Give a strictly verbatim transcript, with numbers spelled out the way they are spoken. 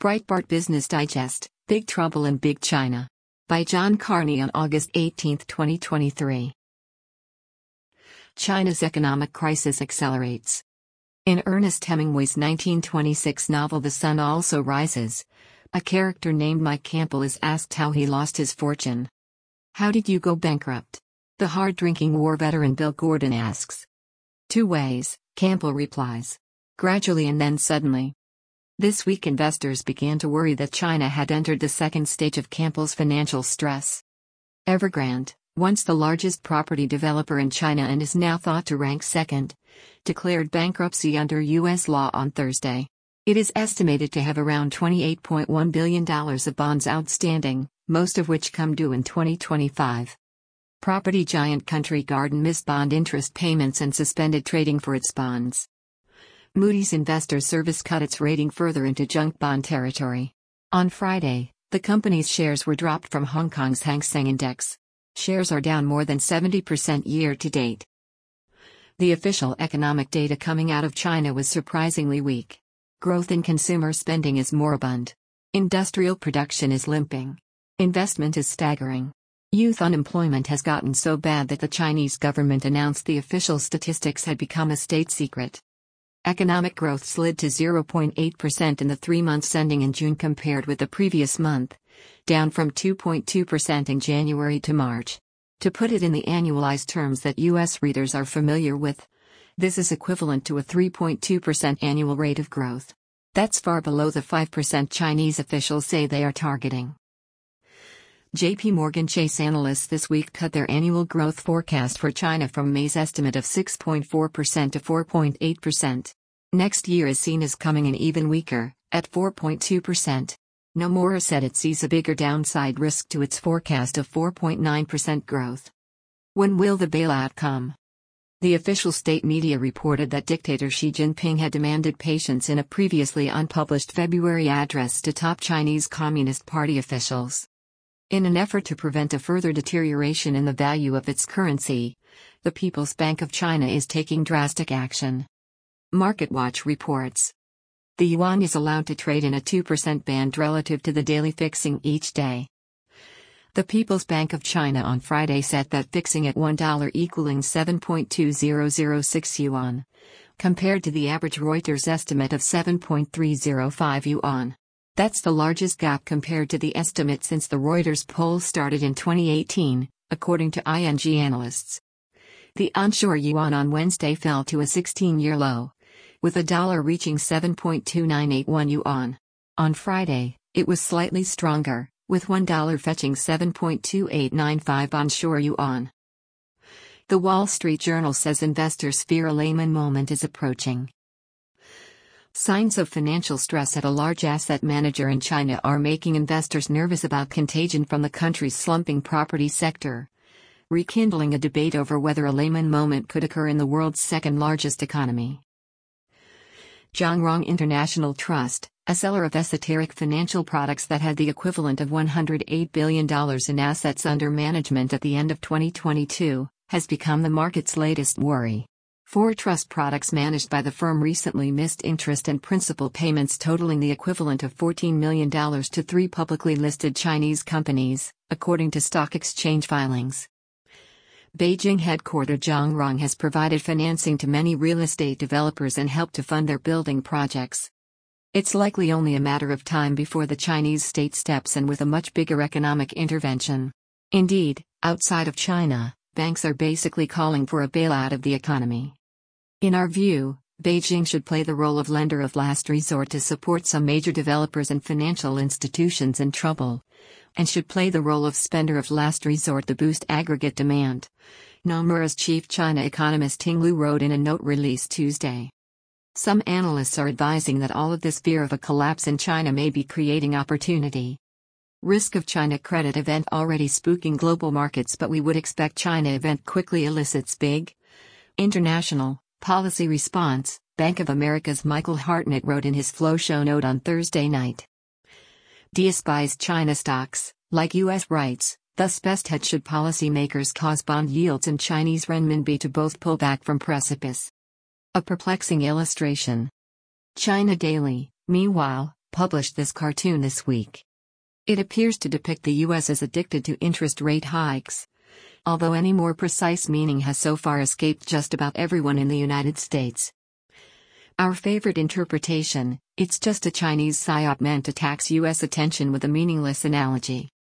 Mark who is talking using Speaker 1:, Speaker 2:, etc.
Speaker 1: Breitbart Business Digest, Big Trouble in Big China. By John Carney on August eighteenth, twenty twenty-three. China's economic crisis accelerates. In Ernest Hemingway's nineteen twenty-six novel The Sun Also Rises, a character named Mike Campbell is asked how he lost his fortune. "How did you go bankrupt?" the hard-drinking war veteran Bill Gordon asks. "Two ways," Campbell replies. "Gradually and then suddenly." This week investors began to worry that China had entered the second stage of Campbell's financial stress. Evergrande, once the largest property developer in China and is now thought to rank second, declared bankruptcy under U S law on Thursday. It is estimated to have around twenty-eight point one billion dollars of bonds outstanding, most of which come due in twenty twenty-five. Property giant Country Garden missed bond interest payments and suspended trading for its bonds. Moody's Investors Service cut its rating further into junk bond territory. On Friday, the company's shares were dropped from Hong Kong's Hang Seng Index. Shares are down more than seventy percent year to date. The official economic data coming out of China was surprisingly weak. Growth in consumer spending is moribund. Industrial production is limping. Investment is staggering. Youth unemployment has gotten so bad that the Chinese government announced the official statistics had become a state secret. Economic growth slid to zero point eight percent in the three months ending in June compared with the previous month, down from two point two percent in January to March. To put it in the annualized terms that U S readers are familiar with, this is equivalent to a three point two percent annual rate of growth. That's far below the five percent Chinese officials say they are targeting. J P Morgan Chase analysts this week cut their annual growth forecast for China from May's estimate of six point four percent to four point eight percent. Next year is seen as coming in even weaker, at four point two percent. Nomura said it sees a bigger downside risk to its forecast of four point nine percent growth. When will the bailout come? The official state media reported that dictator Xi Jinping had demanded patience in a previously unpublished February address to top Chinese Communist Party officials. In an effort to prevent a further deterioration in the value of its currency, the People's Bank of China is taking drastic action. MarketWatch reports. The yuan is allowed to trade in a two percent band relative to the daily fixing each day. The People's Bank of China on Friday set that fixing at one dollar equaling seven point two zero zero six yuan, compared to the average Reuters estimate of seven point three zero five yuan. That's the largest gap compared to the estimate since the Reuters poll started in twenty eighteen, according to I N G analysts. The onshore yuan on Wednesday fell to a sixteen-year low, with a dollar reaching seven point two nine eight one yuan. On Friday, it was slightly stronger, with one dollar fetching seven point two eight nine five onshore yuan. The Wall Street Journal says investors fear a Lehman moment is approaching. Signs of financial stress at a large asset manager in China are making investors nervous about contagion from the country's slumping property sector, rekindling a debate over whether a Lehman moment could occur in the world's second-largest economy. Zhongrong International Trust, a seller of esoteric financial products that had the equivalent of one hundred eight billion dollars in assets under management at the end of twenty twenty-two, has become the market's latest worry. Four trust products managed by the firm recently missed interest and principal payments totaling the equivalent of fourteen million dollars to three publicly listed Chinese companies, according to stock exchange filings. Beijing-headquartered Zhongrong has provided financing to many real estate developers and helped to fund their building projects. It's likely only a matter of time before the Chinese state steps in with a much bigger economic intervention. Indeed, outside of China, banks are basically calling for a bailout of the economy. In our view, Beijing should play the role of lender of last resort to support some major developers and financial institutions in trouble, and should play the role of spender of last resort to boost aggregate demand, Nomura's chief China economist Ting Lu wrote in a note released Tuesday. Some analysts are advising that all of this fear of a collapse in China may be creating opportunity. Risk of China credit event already spooking global markets, but we would expect China event quickly elicits big international policy response, Bank of America's Michael Hartnett wrote in his Flow Show note on Thursday night. Despised China stocks, like U S REITs, thus best hedged should policymakers cause bond yields in Chinese renminbi to both pull back from precipice. A perplexing illustration. China Daily, meanwhile, published this cartoon this week. It appears to depict the U S as addicted to interest rate hikes, although any more precise meaning has so far escaped just about everyone in the United States. Our favorite interpretation: it's just a Chinese psyop meant to tax U S attention with a meaningless analogy.